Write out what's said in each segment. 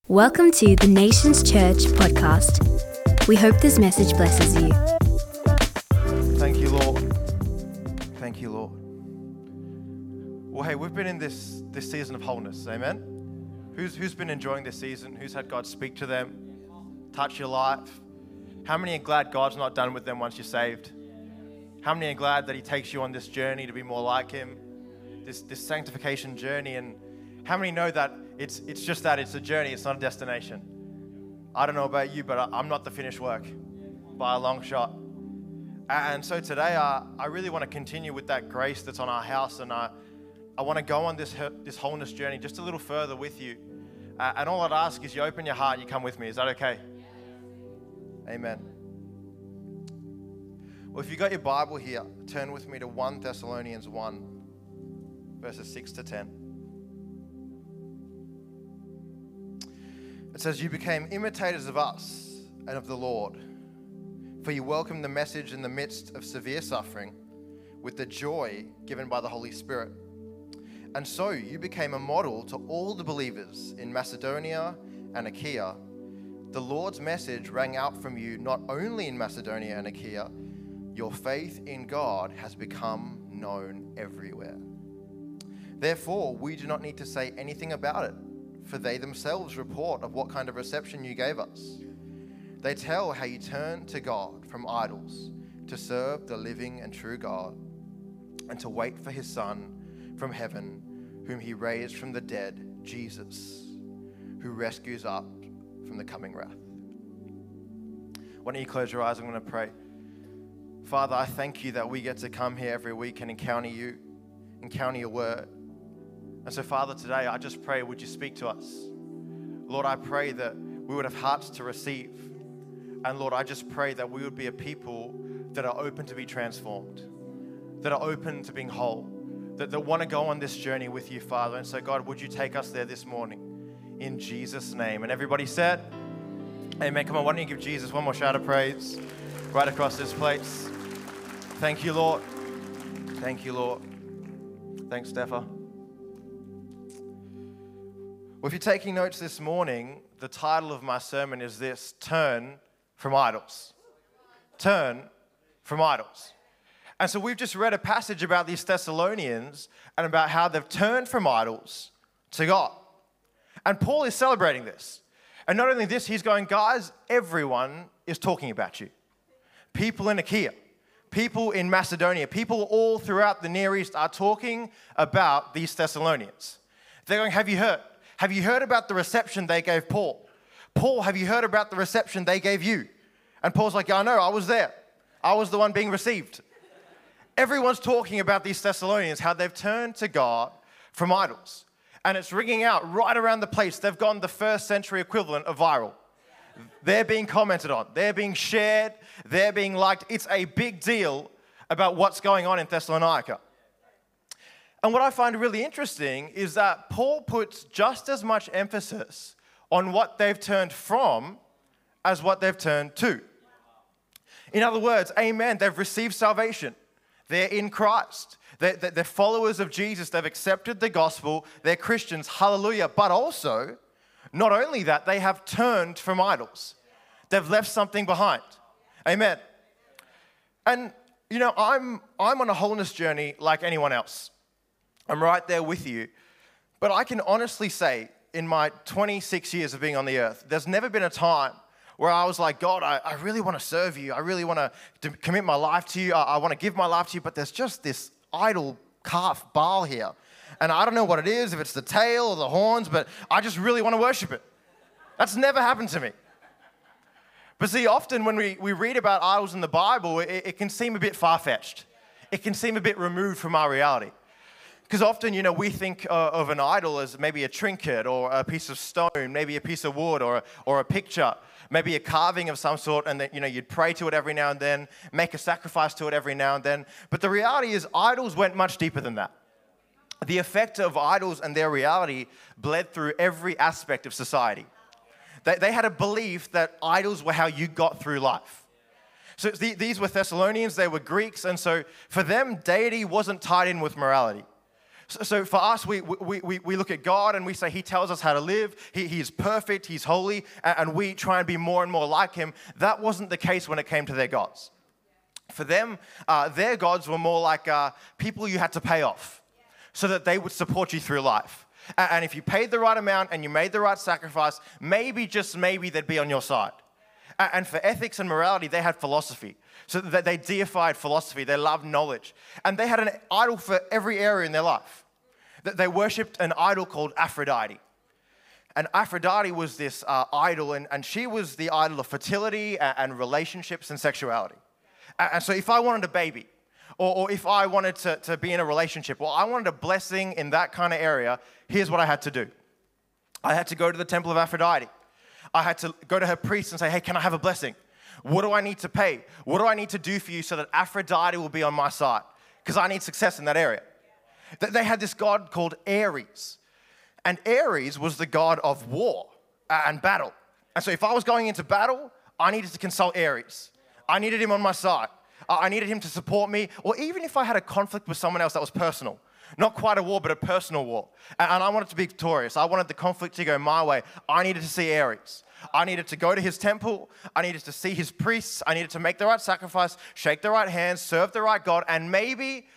Welcome to the Nations Church podcast. We hope this message blesses you. Thank you, Lord. Thank you, Lord. Well, hey, we've been in this season of wholeness, amen? Who's been enjoying this season? Who's had God speak to them, touch your life? How many are glad God's not done with them once you're saved? How many are glad that He takes you on this journey to be more like Him? This sanctification journey, and how many know that it's just that, it's a journey, it's not a destination? I don't know about you, but I'm not the finished work by a long shot. And so today, I really want to continue with that grace that's on our house, and I want to go on this wholeness journey just a little further with you. And all I'd ask is you open your heart and you come with me. Is that okay? Amen. Well, if you got your Bible here, turn with me to 1 Thessalonians 1, verses 6 to 10. It says, "You became imitators of us and of the Lord, for you welcomed the message in the midst of severe suffering with the joy given by the Holy Spirit. And so you became a model to all the believers in Macedonia and Achaia. The Lord's message rang out from you not only in Macedonia and Achaia, your faith in God has become known everywhere. Therefore, we do not need to say anything about it, for they themselves report of what kind of reception you gave us. They tell how you turned to God from idols to serve the living and true God and to wait for His Son from heaven, whom He raised from the dead, Jesus, who rescues us from the coming wrath." Why don't you close your eyes? I'm going to pray. Father, I thank you that we get to come here every week and encounter you, encounter your word. And so, Father, today I just pray, would you speak to us? Lord, I pray that we would have hearts to receive. And Lord, I just pray that we would be a people that are open to be transformed, that are open to being whole, that want to go on this journey with you, Father. And so, God, would you take us there this morning in Jesus' name? And everybody said, amen. Come on, why don't you give Jesus one more shout of praise right across this place? Thank you, Lord. Thank you, Lord. Thanks, Stepha. Well, if you're taking notes this morning, the title of my sermon is this: Turn from Idols. Turn from idols. And so we've just read a passage about these Thessalonians and about how they've turned from idols to God. And Paul is celebrating this. And not only this, he's going, guys, everyone is talking about you. People in Achaia, people in Macedonia, people all throughout the Near East are talking about these Thessalonians. They're going, have you heard? Have you heard about the reception they gave Paul? Paul, have you heard about the reception they gave you? And Paul's like, yeah, I know, I was there. I was the one being received. Everyone's talking about these Thessalonians, how they've turned to God from idols. And it's ringing out right around the place. They've gone the first century equivalent of viral. They're being commented on. They're being shared. They're being liked. It's a big deal about what's going on in Thessalonica. And what I find really interesting is that Paul puts just as much emphasis on what they've turned from as what they've turned to. In other words, amen, they've received salvation. They're in Christ. They're followers of Jesus. They've accepted the gospel. They're Christians. Hallelujah. But also, not only that, they have turned from idols. They've left something behind. Amen. And, you know, I'm on a wholeness journey like anyone else. I'm right there with you. But I can honestly say, in my 26 years of being on the earth, there's never been a time where I was like, God, I really want to serve you. I really want to commit my life to you. I want to give my life to you. But there's just this idol calf Baal here. And I don't know what it is, if it's the tail or the horns, but I just really want to worship it. That's never happened to me. But see, often when we read about idols in the Bible, it can seem a bit far-fetched. It can seem a bit removed from our reality. Because often, you know, we think of an idol as maybe a trinket or a piece of stone, maybe a piece of wood or a picture, maybe a carving of some sort, and that, you know, you'd pray to it every now and then, make a sacrifice to it every now and then. But the reality is idols went much deeper than that. The effect of idols and their reality bled through every aspect of society. They had a belief that idols were how you got through life. So these were Thessalonians, they were Greeks, and so for them, deity wasn't tied in with morality. So for us, we look at God and we say He tells us how to live. He is perfect, He's holy, and we try and be more and more like Him. That wasn't the case when it came to their gods. For them, their gods were more like people you had to pay off so that they would support you through life. And if you paid the right amount and you made the right sacrifice, maybe, just maybe, they'd be on your side. And for ethics and morality, they had philosophy. So that they deified philosophy, they loved knowledge. And they had an idol for every area in their life. They worshipped an idol called Aphrodite. And Aphrodite was this idol, and she was the idol of fertility and relationships and sexuality. And so if I wanted a baby, or if I wanted to be in a relationship, or I wanted a blessing in that kind of area, here's what I had to do. I had to go to the temple of Aphrodite. I had to go to her priest and say, hey, can I have a blessing? What do I need to pay? What do I need to do for you so that Aphrodite will be on my side? Because I need success in that area. They had this god called Ares. And Ares was the god of war and battle. And so if I was going into battle, I needed to consult Ares. I needed him on my side. I needed him to support me. Or even if I had a conflict with someone else that was personal. Not quite a war, but a personal war. And I wanted to be victorious. I wanted the conflict to go my way. I needed to see Ares. I needed to go to his temple. I needed to see his priests. I needed to make the right sacrifice, shake the right hands, serve the right God, and maybe,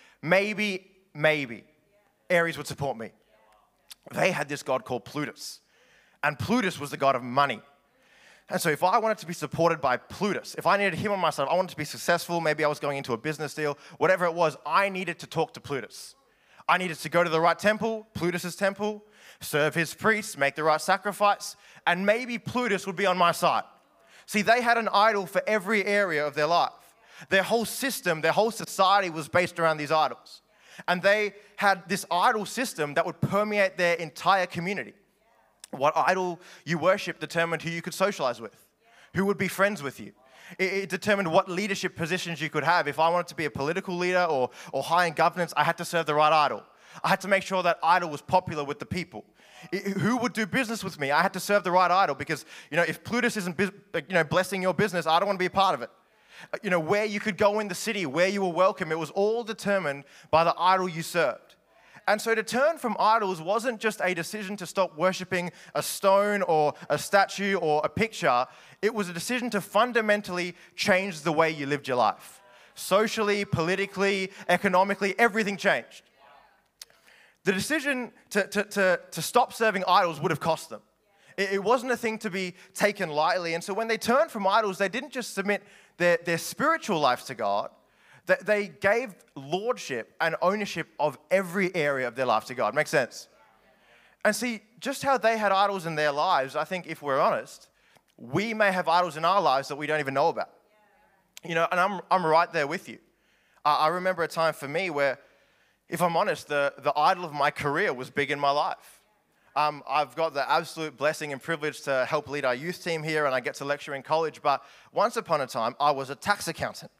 Ares would support me. They had this god called Plutus. And Plutus was the god of money. And so if I wanted to be supported by Plutus, if I needed him on my side, I wanted to be successful, maybe I was going into a business deal, whatever it was, I needed to talk to Plutus. I needed to go to the right temple, Plutus's temple, serve his priests, make the right sacrifice, and maybe Plutus would be on my side. See, they had an idol for every area of their life. Their whole system, their whole society was based around these idols. And they had this idol system that would permeate their entire community. What idol you worship determined who you could socialize with, who would be friends with you. It determined what leadership positions you could have. If I wanted to be a political leader or high in governance, I had to serve the right idol. I had to make sure that idol was popular with the people. Who would do business with me? I had to serve the right idol because, if Plutus isn't, blessing your business, I don't want to be a part of it. Where you could go in the city, where you were welcome, it was all determined by the idol you served. And so to turn from idols wasn't just a decision to stop worshiping a stone or a statue or a picture. It was a decision to fundamentally change the way you lived your life. Socially, politically, economically, everything changed. The decision to stop serving idols would have cost them. It wasn't a thing to be taken lightly. And so when they turned from idols, they didn't just submit their spiritual lives to God. They gave lordship and ownership of every area of their life to God. Makes sense? And see, just how they had idols in their lives, I think if we're honest, we may have idols in our lives that we don't even know about. And I'm right there with you. I remember a time for me where, if I'm honest, the idol of my career was big in my life. I've got the absolute blessing and privilege to help lead our youth team here, and I get to lecture in college. But once upon a time, I was a tax accountant.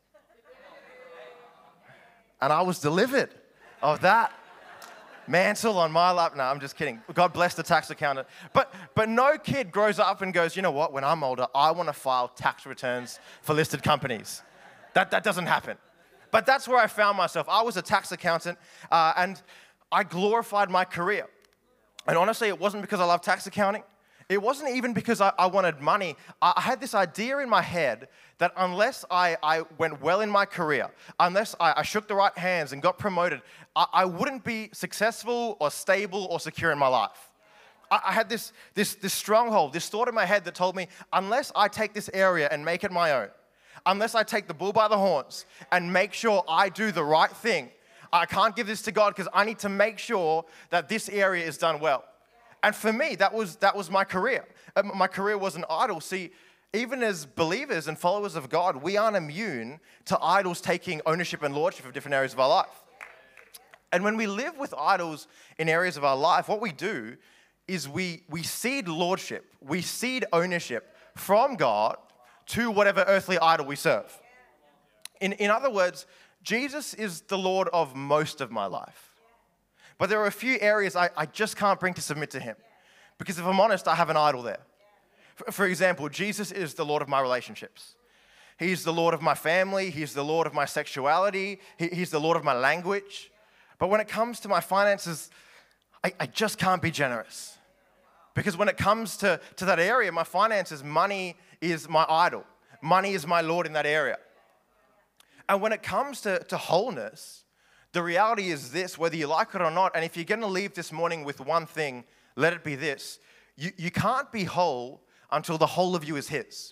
And I was delivered of that mantle on my lap. No, I'm just kidding. God bless the tax accountant. But no kid grows up and goes, you know what, when I'm older, I want to file tax returns for listed companies. That doesn't happen. But that's where I found myself. I was a tax accountant, and I glorified my career. And honestly, it wasn't because I loved tax accounting. It wasn't even because I wanted money. I had this idea in my head that unless I went well in my career, unless I shook the right hands and got promoted, I wouldn't be successful or stable or secure in my life. I had this stronghold, this thought in my head that told me, unless I take this area and make it my own, unless I take the bull by the horns and make sure I do the right thing, I can't give this to God because I need to make sure that this area is done well. And for me, that was my career. My career was an idol. See, even as believers and followers of God, we aren't immune to idols taking ownership and lordship of different areas of our life. And when we live with idols in areas of our life, what we do is we cede lordship, we cede ownership from God to whatever earthly idol we serve. In other words, Jesus is the Lord of most of my life. But there are a few areas I just can't bring to submit to him. Because if I'm honest, I have an idol there. For example, Jesus is the Lord of my relationships. He's the Lord of my family. He's the Lord of my sexuality. He's the Lord of my language. But when it comes to my finances, I just can't be generous. Because when it comes to that area, my finances, money is my idol. Money is my Lord in that area. And when it comes to wholeness, the reality is this, whether you like it or not, and if you're going to leave this morning with one thing, let it be this. You can't be whole until the whole of you is His.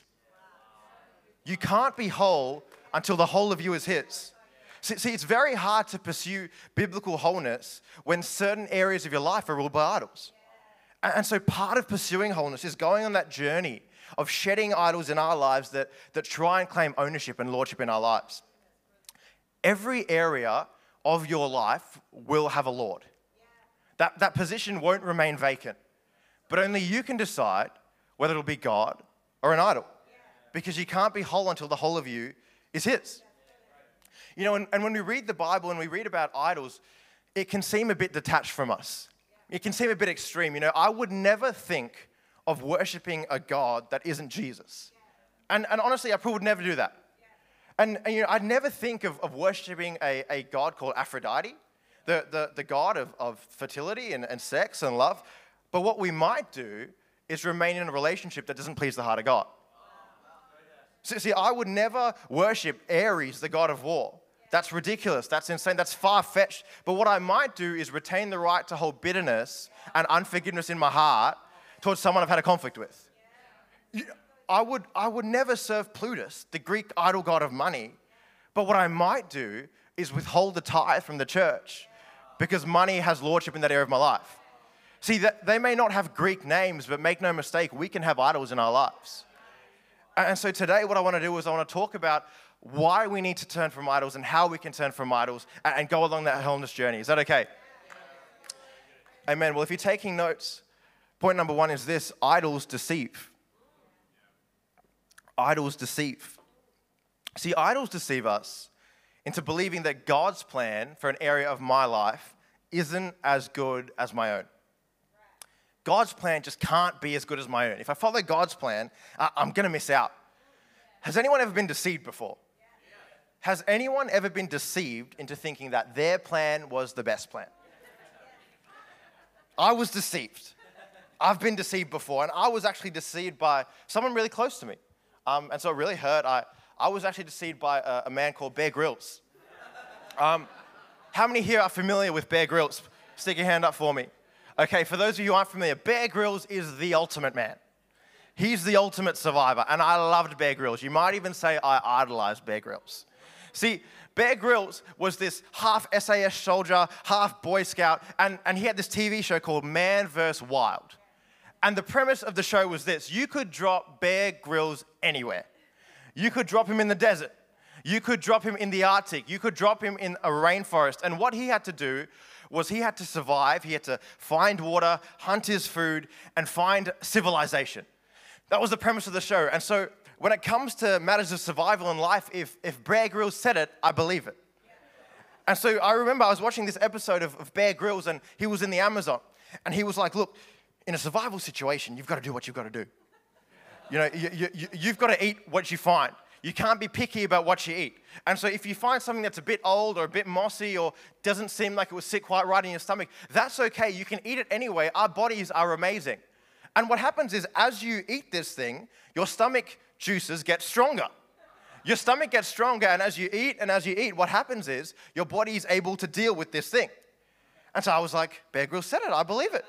You can't be whole until the whole of you is His. See, it's very hard to pursue biblical wholeness when certain areas of your life are ruled by idols. And so part of pursuing wholeness is going on that journey of shedding idols in our lives that try and claim ownership and lordship in our lives. Every area of your life will have a Lord. That position won't remain vacant. But only you can decide whether it'll be God or an idol. Because you can't be whole until the whole of you is His. You know, and when we read the Bible and we read about idols, it can seem a bit detached from us. It can seem a bit extreme. You know, I would never think of worshiping a God that isn't Jesus. And honestly, I probably would never do that. And you know, I'd never think of worshiping a God called Aphrodite, the God of fertility and sex and love. But what we might do is remain in a relationship that doesn't please the heart of God. See, I would never worship Ares, the god of war. That's ridiculous. That's insane. That's far-fetched. But what I might do is retain the right to hold bitterness and unforgiveness in my heart towards someone I've had a conflict with. I would never serve Plutus, the Greek idol god of money. But what I might do is withhold the tithe from the church because money has lordship in that area of my life. See, they may not have Greek names, but make no mistake, we can have idols in our lives. And so today what I want to do is I want to talk about why we need to turn from idols and how we can turn from idols and go along that wholeness journey. Is that okay? Amen. Well, if you're taking notes, point number 1 is this: idols deceive. Idols deceive. See, idols deceive us into believing that God's plan for an area of my life isn't as good as my own. God's plan just can't be as good as my own. If I follow God's plan, I'm going to miss out. Has anyone ever been deceived before? Has anyone ever been deceived into thinking that their plan was the best plan? I was deceived. I've been deceived before, and I was actually deceived by someone really close to me. And so it really hurt. I was actually deceived by a man called Bear Grylls. How many here are familiar with Bear Grylls? Stick your hand up for me. Okay, for those of you who aren't familiar, Bear Grylls is the ultimate man. He's the ultimate survivor, and I loved Bear Grylls. You might even say I idolized Bear Grylls. See, Bear Grylls was this half SAS soldier, half Boy Scout, and he had this TV show called Man vs. Wild. And the premise of the show was this: you could drop Bear Grylls anywhere. You could drop him in the desert. You could drop him in the Arctic. You could drop him in a rainforest. And what he had to do was he had to survive. He had to find water, hunt his food, and find civilization. That was the premise of the show. And so when it comes to matters of survival in life, if Bear Grylls said it, I believe it. And so I remember I was watching this episode of Bear Grylls, and he was in the Amazon. And he was like, look, in a survival situation, you've got to do what you've got to do. You know, you've got to eat what you find. You can't be picky about what you eat. And so if you find something that's a bit old or a bit mossy or doesn't seem like it would sit quite right in your stomach, that's okay. You can eat it anyway. Our bodies are amazing. And what happens is as you eat this thing, your stomach juices get stronger. Your stomach gets stronger, and as you eat, what happens is your body is able to deal with this thing. And so I was like, Bear Grylls said it. I believe it.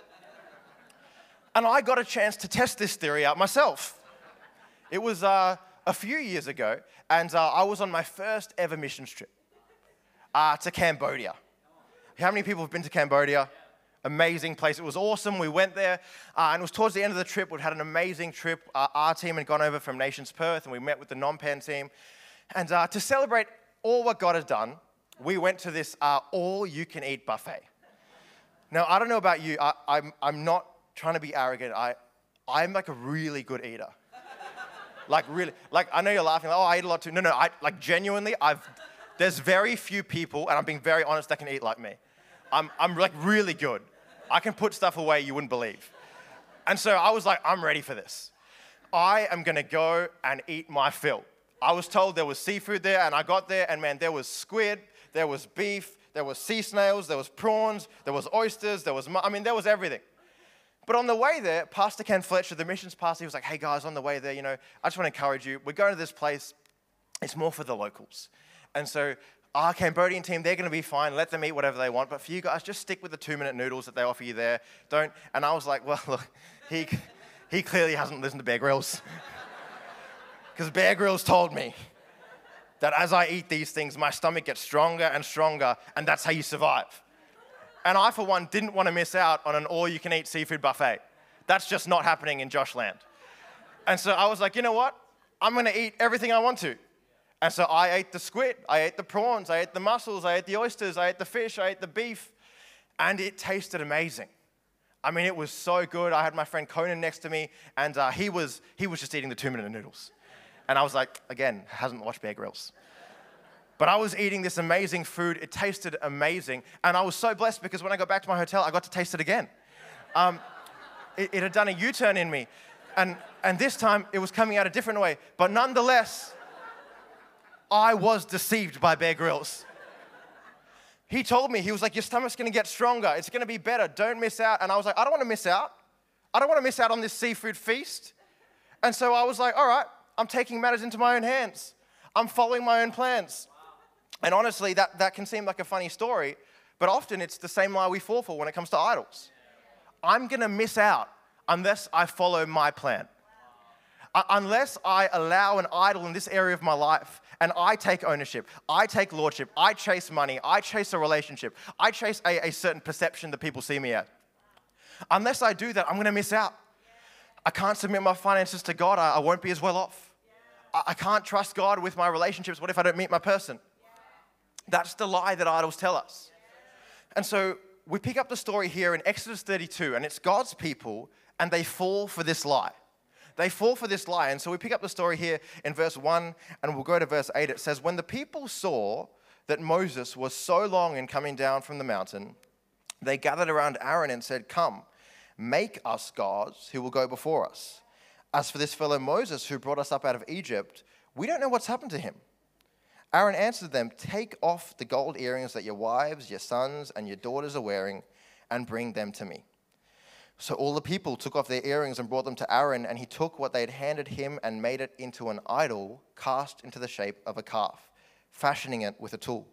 And I got a chance to test this theory out myself. It was a few years ago, and I was on my first ever missions trip to Cambodia. How many people have been to Cambodia? Amazing place. It was awesome. We went there, and it was towards the end of the trip. We'd had an amazing trip. Our team had gone over from Nations Perth, and we met with the non-Pen team. And to celebrate all what God has done, we went to this all-you-can-eat buffet. Now, I don't know about you. I'm not trying to be arrogant. I'm like a really good eater. Like really, like I know you're laughing, like, oh, I eat a lot too. No, like genuinely, there's very few people, and I'm being very honest, that can eat like me. I'm like really good. I can put stuff away you wouldn't believe. And so I was like, I'm ready for this. I am gonna go and eat my fill. I was told there was seafood there, and I got there, and man, there was squid, there was beef, there was sea snails, there was prawns, there was oysters, there was everything. But on the way there, Pastor Ken Fletcher, the missions pastor, he was like, hey guys, on the way there, I just want to encourage you. We're going to this place. It's more for the locals. And so our Cambodian team, they're going to be fine. Let them eat whatever they want. But for you guys, just stick with the 2-minute noodles that they offer you there. Don't. And I was like, well, look, he clearly hasn't listened to Bear Grylls. Because Bear Grylls told me that as I eat these things, my stomach gets stronger and stronger, and that's how you survive. And I, for one, didn't want to miss out on an all-you-can-eat seafood buffet. That's just not happening in Joshland. And so I was like, you know what? I'm going to eat everything I want to. And so I ate the squid, I ate the prawns, I ate the mussels, I ate the oysters, I ate the fish, I ate the beef, and it tasted amazing. I mean, it was so good. I had my friend Conan next to me, and he was just eating the 2-minute noodles. And I was like, again, hasn't watched Bear Grylls. But I was eating this amazing food. It tasted amazing. And I was so blessed because when I got back to my hotel, I got to taste it again. It had done a U-turn in me. And this time, it was coming out a different way. But nonetheless, I was deceived by Bear Grylls. He told me, he was like, your stomach's going to get stronger. It's going to be better. Don't miss out. And I was like, I don't want to miss out. I don't want to miss out on this seafood feast. And so I was like, all right, I'm taking matters into my own hands. I'm following my own plans. And honestly, that can seem like a funny story, but often it's the same lie we fall for when it comes to idols. I'm going to miss out unless I follow my plan. Unless I allow an idol in this area of my life and I take ownership, I take lordship, I chase money, I chase a relationship, I chase a certain perception that people see me at. Unless I do that, I'm going to miss out. I can't submit my finances to God. I won't be as well off. I can't trust God with my relationships. What if I don't meet my person? That's the lie that idols tell us. And so we pick up the story here in Exodus 32, and it's God's people, and they fall for this lie. They fall for this lie. And so we pick up the story here in verse 1, and we'll go to verse 8. It says, when the people saw that Moses was so long in coming down from the mountain, they gathered around Aaron and said, come, make us gods who will go before us. As for this fellow Moses who brought us up out of Egypt, we don't know what's happened to him. Aaron answered them, take off the gold earrings that your wives, your sons, and your daughters are wearing, and bring them to me. So all the people took off their earrings and brought them to Aaron, and he took what they had handed him and made it into an idol cast into the shape of a calf, fashioning it with a tool.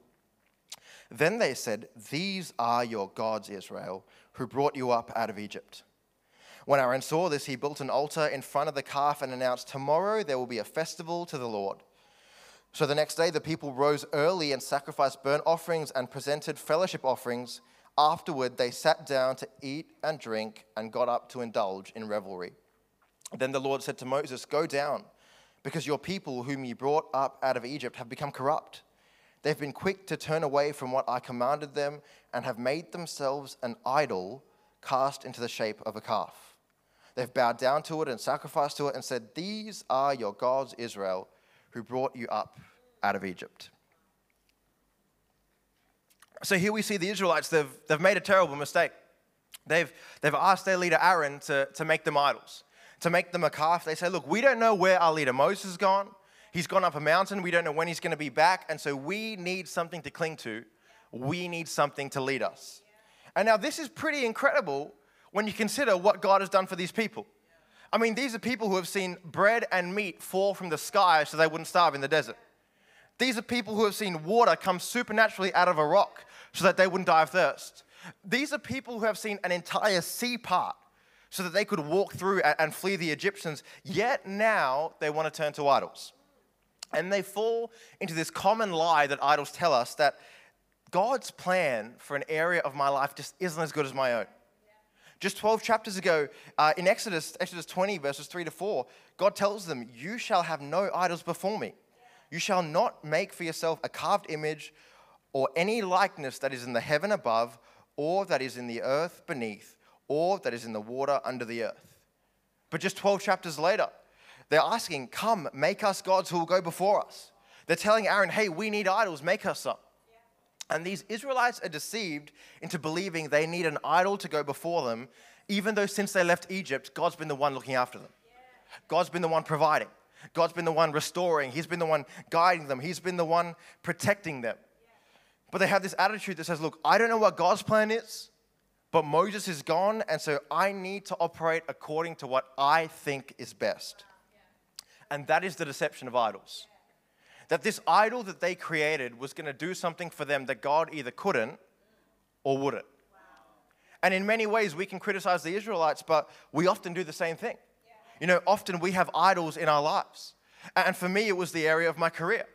Then they said, these are your gods, Israel, who brought you up out of Egypt. When Aaron saw this, he built an altar in front of the calf and announced, tomorrow there will be a festival to the Lord. So the next day the people rose early and sacrificed burnt offerings and presented fellowship offerings. Afterward they sat down to eat and drink and got up to indulge in revelry. Then the Lord said to Moses, go down, because your people whom you brought up out of Egypt have become corrupt. They've been quick to turn away from what I commanded them and have made themselves an idol cast into the shape of a calf. They've bowed down to it and sacrificed to it and said, these are your gods, Israel, who brought you up out of Egypt. So here we see the Israelites, they've made a terrible mistake. They've asked their leader Aaron to make them idols, to make them a calf. They say, look, we don't know where our leader Moses has gone. He's gone up a mountain. We don't know when he's going to be back. And so we need something to cling to. We need something to lead us. And now this is pretty incredible when you consider what God has done for these people. I mean, these are people who have seen bread and meat fall from the sky so they wouldn't starve in the desert. These are people who have seen water come supernaturally out of a rock so that they wouldn't die of thirst. These are people who have seen an entire sea part so that they could walk through and flee the Egyptians, yet now they want to turn to idols. And they fall into this common lie that idols tell us, that God's plan for an area of my life just isn't as good as my own. Just 12 chapters ago, in Exodus 20, verses 3 to 4, God tells them, you shall have no idols before me. You shall not make for yourself a carved image or any likeness that is in the heaven above, or that is in the earth beneath, or that is in the water under the earth. But just 12 chapters later, they're asking, come, make us gods who will go before us. They're telling Aaron, hey, we need idols, make us some. And these Israelites are deceived into believing they need an idol to go before them, even though since they left Egypt, God's been the one looking after them. God's been the one providing. God's been the one restoring. He's been the one guiding them. He's been the one protecting them. But they have this attitude that says, look, I don't know what God's plan is, but Moses is gone, and so I need to operate according to what I think is best. And that is the deception of idols. That this idol that they created was going to do something for them that God either couldn't or wouldn't. And in many ways, we can criticize the Israelites, but we often do the same thing. You know, often we have idols in our lives. And for me, it was the area of my career.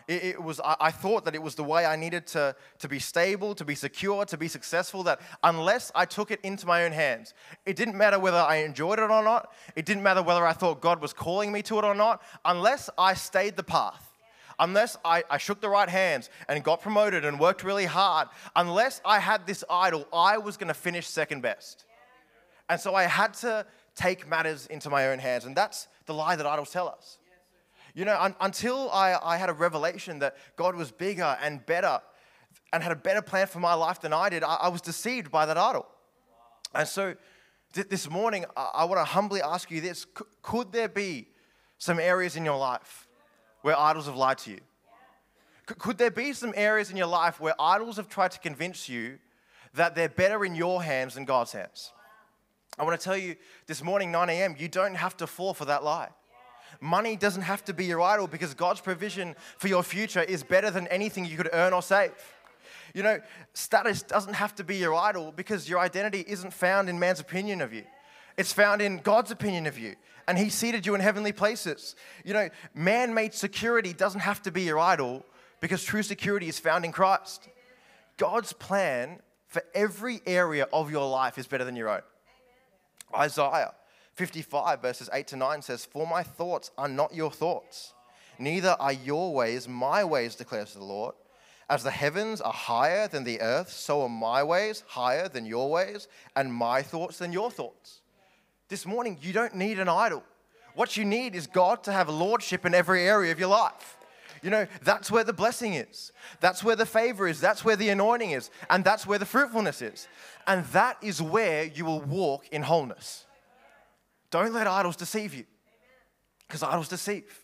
I thought that it was the way I needed to be stable, to be secure, to be successful, that unless I took it into my own hands, it didn't matter whether I enjoyed it or not. It didn't matter whether I thought God was calling me to it or not. Unless I stayed the path. Unless I shook the right hands and got promoted and worked really hard, unless I had this idol, I was going to finish second best. And so I had to take matters into my own hands. And that's the lie that idols tell us. You know, until I had a revelation that God was bigger and better and had a better plan for my life than I did, I was deceived by that idol. And so this morning, I want to humbly ask you this. Could there be some areas in your life where idols have lied to you? Could there be some areas in your life where idols have tried to convince you that they're better in your hands than God's hands? I want to tell you this morning, 9 a.m., you don't have to fall for that lie. Money doesn't have to be your idol because God's provision for your future is better than anything you could earn or save. You know, status doesn't have to be your idol because your identity isn't found in man's opinion of you. It's found in God's opinion of you. And He seated you in heavenly places. You know, man-made security doesn't have to be your idol because true security is found in Christ. God's plan for every area of your life is better than your own. Isaiah 55 verses 8 to 9 says, "For my thoughts are not your thoughts, neither are your ways my ways, declares the Lord. As the heavens are higher than the earth, so are my ways higher than your ways, and my thoughts than your thoughts." This morning, you don't need an idol. What you need is God to have lordship in every area of your life. You know, that's where the blessing is. That's where the favor is. That's where the anointing is. And that's where the fruitfulness is. And that is where you will walk in wholeness. Don't let idols deceive you, because idols deceive.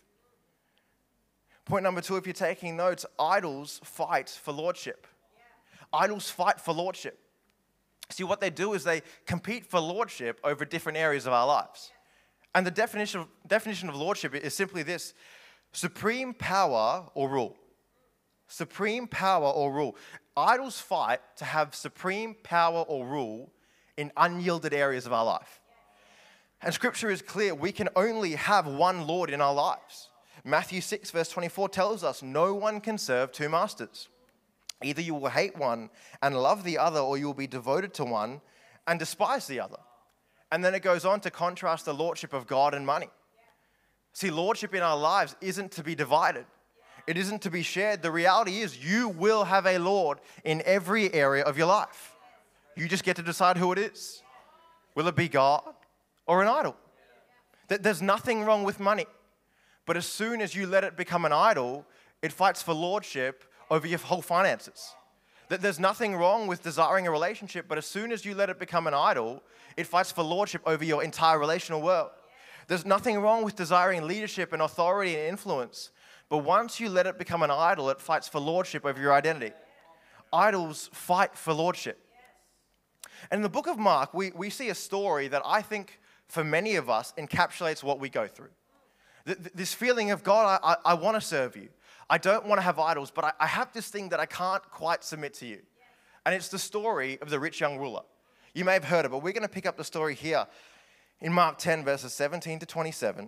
Point number 2, if you're taking notes, idols fight for lordship. Idols fight for lordship. See, what they do is they compete for lordship over different areas of our lives. And the definition of lordship is simply this: supreme power or rule. Supreme power or rule. Idols fight to have supreme power or rule in unyielded areas of our life. And Scripture is clear, we can only have one Lord in our lives. Matthew 6 verse 24 tells us no one can serve two masters. Either you will hate one and love the other, or you will be devoted to one and despise the other. And then it goes on to contrast the lordship of God and money. See, lordship in our lives isn't to be divided. It isn't to be shared. The reality is you will have a Lord in every area of your life. You just get to decide who it is. Will it be God or an idol? There's nothing wrong with money. But as soon as you let it become an idol, it fights for lordship over your whole finances. There's nothing wrong with desiring a relationship, but as soon as you let it become an idol, it fights for lordship over your entire relational world. There's nothing wrong with desiring leadership and authority and influence, but once you let it become an idol, it fights for lordship over your identity. Idols fight for lordship. And in the book of Mark, we see a story that I think for many of us encapsulates what we go through. This feeling of, God, I want to serve you. I don't want to have idols, but I have this thing that I can't quite submit to you. And it's the story of the rich young ruler. You may have heard it, but we're going to pick up the story here in Mark 10, verses 17 to 27.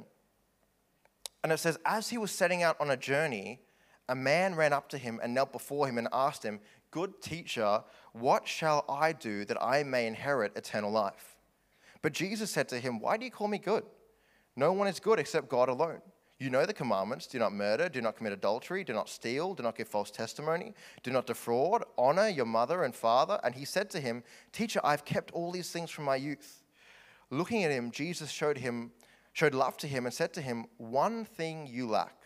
And it says, as he was setting out on a journey, a man ran up to him and knelt before him and asked him, "Good teacher, what shall I do that I may inherit eternal life?" But Jesus said to him, "Why do you call me good? No one is good except God alone. You know the commandments: do not murder, do not commit adultery, do not steal, do not give false testimony, do not defraud, honor your mother and father." And he said to him, "Teacher, I've kept all these things from my youth." Looking at him, Jesus showed love to him and said to him, one thing you lack.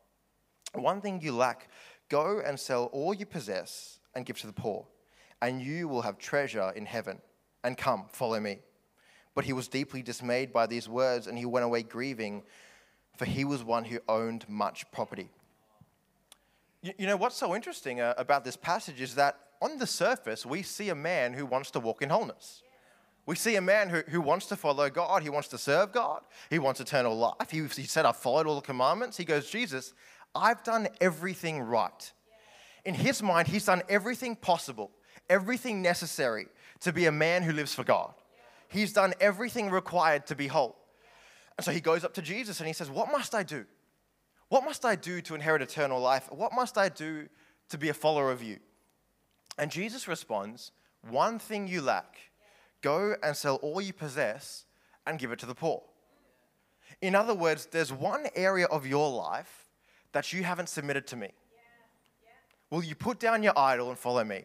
Go and sell all you possess and give to the poor, and you will have treasure in heaven. And come, follow me." But he was deeply dismayed by these words, and he went away grieving, for he was one who owned much property. You know what's so interesting about this passage is that on the surface, we see a man who wants to walk in wholeness. We see a man who wants to follow God. He wants to serve God. He wants eternal life. He said, I've followed all the commandments. He goes, Jesus, I've done everything right. In his mind, he's done everything possible, everything necessary to be a man who lives for God. He's done everything required to be whole. And so he goes up to Jesus and he says, what must I do? What must I do to inherit eternal life? What must I do to be a follower of you? And Jesus responds, one thing you lack. Go and sell all you possess and give it to the poor. In other words, there's one area of your life that you haven't submitted to me. Will you put down your idol and follow me?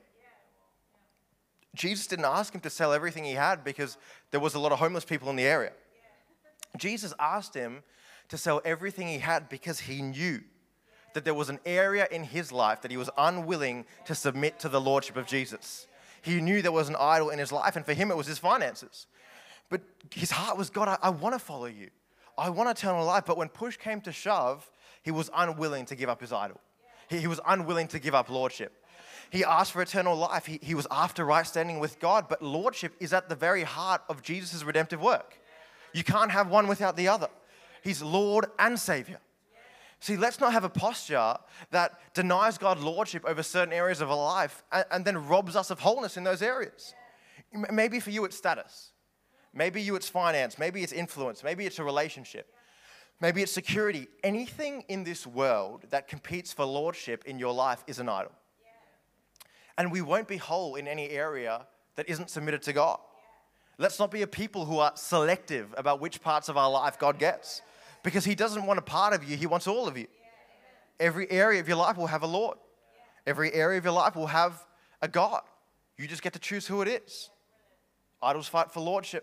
Jesus didn't ask him to sell everything he had because there was a lot of homeless people in the area. Jesus asked him to sell everything he had because he knew that there was an area in his life that he was unwilling to submit to the lordship of Jesus. He knew there was an idol in his life, and for him it was his finances. But his heart was, God, I want to follow you. I want eternal life. But when push came to shove, he was unwilling to give up his idol. He was unwilling to give up lordship. He asked for eternal life. He was after right standing with God, but lordship is at the very heart of Jesus' redemptive work. You can't have one without the other. He's Lord and Savior. See, let's not have a posture that denies God lordship over certain areas of our life and then robs us of wholeness in those areas. Maybe for you it's status. Maybe you it's finance. Maybe it's influence. Maybe it's a relationship. Maybe it's security. Anything in this world that competes for lordship in your life is an idol. And we won't be whole in any area that isn't submitted to God. Let's not be a people who are selective about which parts of our life God gets. Because he doesn't want a part of you, he wants all of you. Every area of your life will have a Lord. Every area of your life will have a God. You just get to choose who it is. Idols fight for lordship.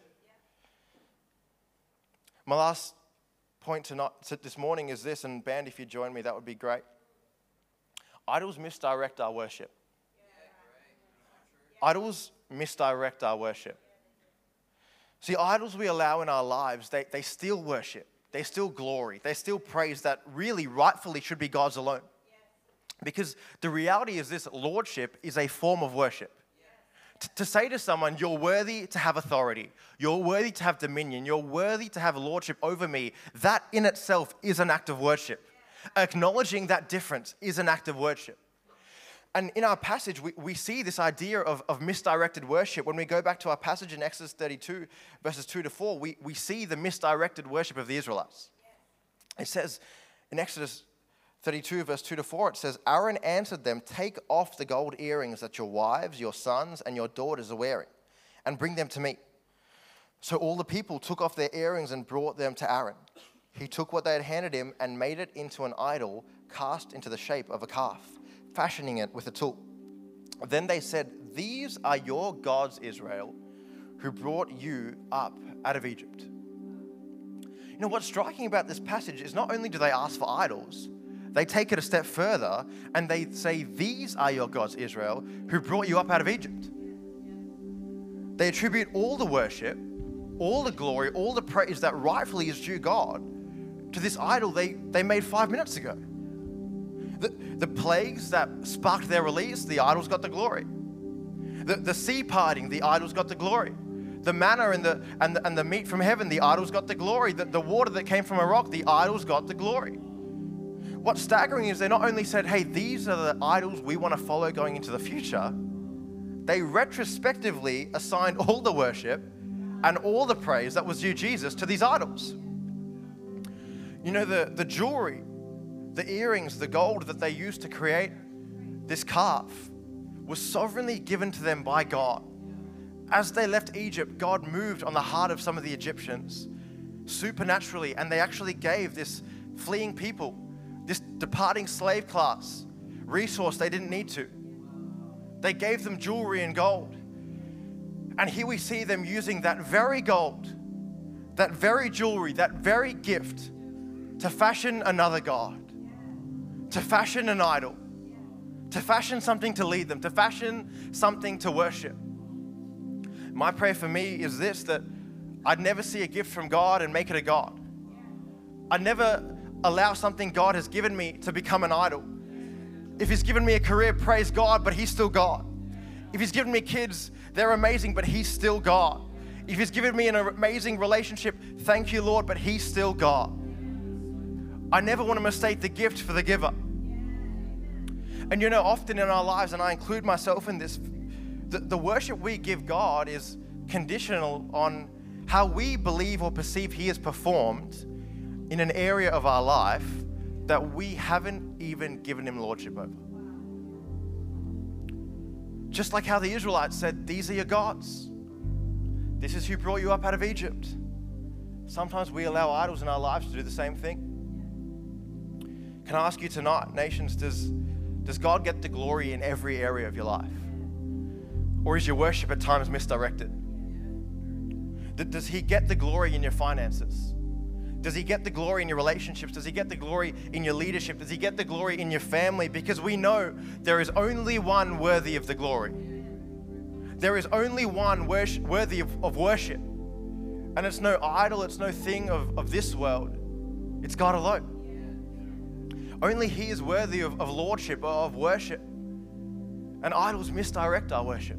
My last point this morning is this, and band, if you join me, that would be great. Idols misdirect our worship. Idols misdirect our worship. See, idols we allow in our lives, they steal worship. They steal glory. They steal praise that really rightfully should be God's alone. Because the reality is this, lordship is a form of worship. To say to someone, you're worthy to have authority, you're worthy to have dominion, you're worthy to have lordship over me, that in itself is an act of worship. Acknowledging that difference is an act of worship. And in our passage, we see this idea of misdirected worship. When we go back to our passage in Exodus 32, verses 2 to 4, we see the misdirected worship of the Israelites. It says in Exodus 32, verse 2 to 4, it says, Aaron answered them, take off the gold earrings that your wives, your sons, and your daughters are wearing, and bring them to me. So all the people took off their earrings and brought them to Aaron. He took what they had handed him and made it into an idol cast into the shape of a calf, fashioning it with a tool. Then they said, these are your gods, Israel, who brought you up out of Egypt. You know, what's striking about this passage is not only do they ask for idols, they take it a step further and they say, these are your gods, Israel, who brought you up out of Egypt. They attribute all the worship, all the glory, all the praise that rightfully is due God to this idol they made 5 minutes ago. The plagues that sparked their release, the idols got the glory. The sea parting, the idols got the glory. The manna and the meat from heaven, the idols got the glory. The water that came from a rock, the idols got the glory. What's staggering is they not only said, hey, these are the idols we want to follow going into the future, they retrospectively assigned all the worship and all the praise that was due Jesus to these idols. You know, the jewelry, the earrings, the gold that they used to create this calf was sovereignly given to them by God. As they left Egypt, God moved on the heart of some of the Egyptians supernaturally, and they actually gave this fleeing people, this departing slave class, resource they didn't need to. They gave them jewelry and gold. And here we see them using that very gold, that very jewelry, that very gift to fashion another god, to fashion an idol, to fashion something to lead them, to fashion something to worship. My prayer for me is this, that I'd never see a gift from God and make it a god. I'd never allow something God has given me to become an idol. If he's given me a career, praise God, but he's still God. If he's given me kids, they're amazing, but he's still God. If he's given me an amazing relationship, thank you, Lord, but he's still God. I never want to mistake the gift for the giver. And you know, often in our lives, and I include myself in this, the worship we give God is conditional on how we believe or perceive he has performed in an area of our life that we haven't even given him lordship over. Just like how the Israelites said, these are your gods. This is who brought you up out of Egypt. Sometimes we allow idols in our lives to do the same thing. Can I ask you tonight, nations, does God get the glory in every area of your life? Or is your worship at times misdirected? Does he get the glory in your finances? Does he get the glory in your relationships? Does he get the glory in your leadership? Does he get the glory in your family? Because we know there is only one worthy of the glory. There is only one worthy of worship. And it's no idol, it's no thing of this world. It's God alone. Only he is worthy of lordship, of worship. And idols misdirect our worship.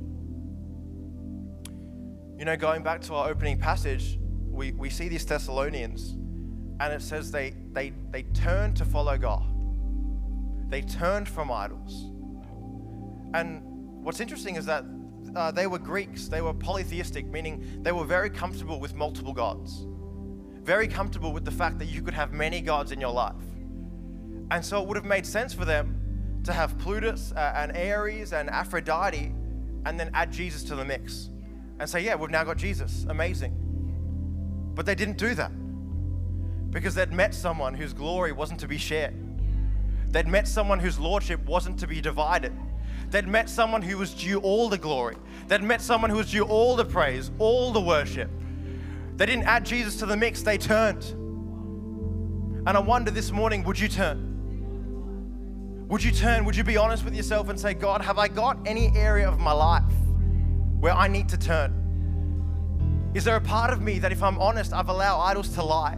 You know, going back to our opening passage, we see these Thessalonians, and it says they turned to follow God. They turned from idols. And what's interesting is that they were Greeks. They were polytheistic, meaning they were very comfortable with multiple gods. Very comfortable with the fact that you could have many gods in your life. And so it would have made sense for them to have Plutus and Ares and Aphrodite and then add Jesus to the mix. And say, yeah, we've now got Jesus. Amazing. But they didn't do that because they'd met someone whose glory wasn't to be shared. They'd met someone whose lordship wasn't to be divided. They'd met someone who was due all the glory. They'd met someone who was due all the praise, all the worship. They didn't add Jesus to the mix, they turned. And I wonder this morning, would you turn? Would you turn? Would you be honest with yourself and say, God, have I got any area of my life where I need to turn? Is there a part of me that, if I'm honest, I've allowed idols to lie?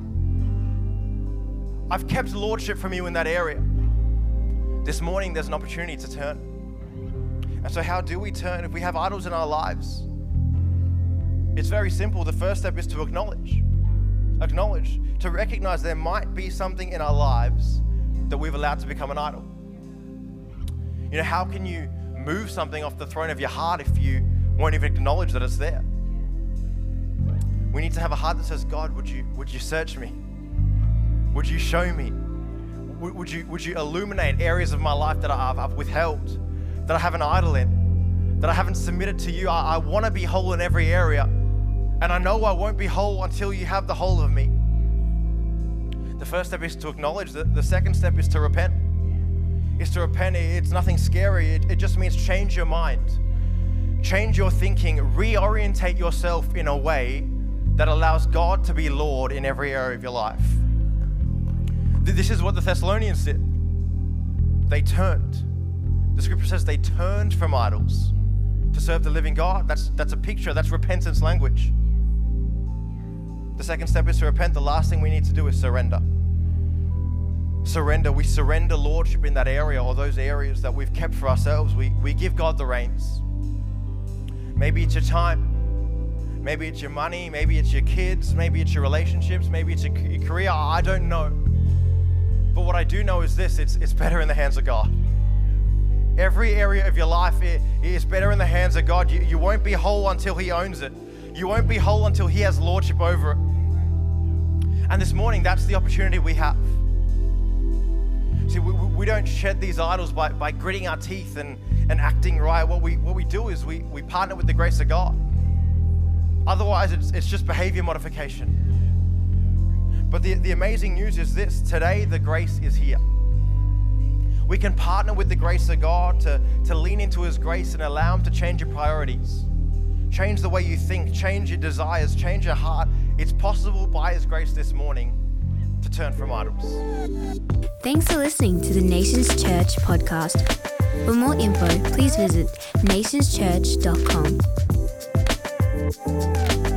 I've kept lordship from you in that area. This morning, there's an opportunity to turn. And so how do we turn if we have idols in our lives? It's very simple. The first step is to acknowledge. Acknowledge, to recognize there might be something in our lives that we've allowed to become an idol. You know, how can you move something off the throne of your heart if you won't even acknowledge that it's there? We need to have a heart that says, God, would you search me? Would you show me? Would you illuminate areas of my life that I've withheld, that I have an idol in, that I haven't submitted to you? I want to be whole in every area, and I know I won't be whole until you have the whole of me. The first step is to acknowledge that. The second step is to repent. It's nothing scary. It just means change your mind. Change your thinking. Reorientate yourself in a way that allows God to be Lord in every area of your life. This is what the Thessalonians did. They turned. The scripture says they turned from idols to serve the living God. That's a picture. That's repentance language. The second step is to repent. The last thing we need to do is surrender. Surrender. We surrender lordship in that area or those areas that we've kept for ourselves. We give God the reins. Maybe it's your time. Maybe it's your money. Maybe it's your kids. Maybe it's your relationships. Maybe it's your career. I don't know. But what I do know is this, it's better in the hands of God. Every area of your life is better in the hands of God. You won't be whole until He owns it. You won't be whole until He has lordship over it. And this morning, that's the opportunity we have. See, we don't shed these idols by gritting our teeth and acting right. What we do is we partner with the grace of God. Otherwise, it's just behavior modification. But the amazing news is this: today the grace is here. We can partner with the grace of God to lean into His grace and allow Him to change your priorities, change the way you think, change your desires, change your heart. It's possible by His grace this morning to turn from idols. Thanks for listening to the Nations Church podcast. For more info, please visit nationschurch.com.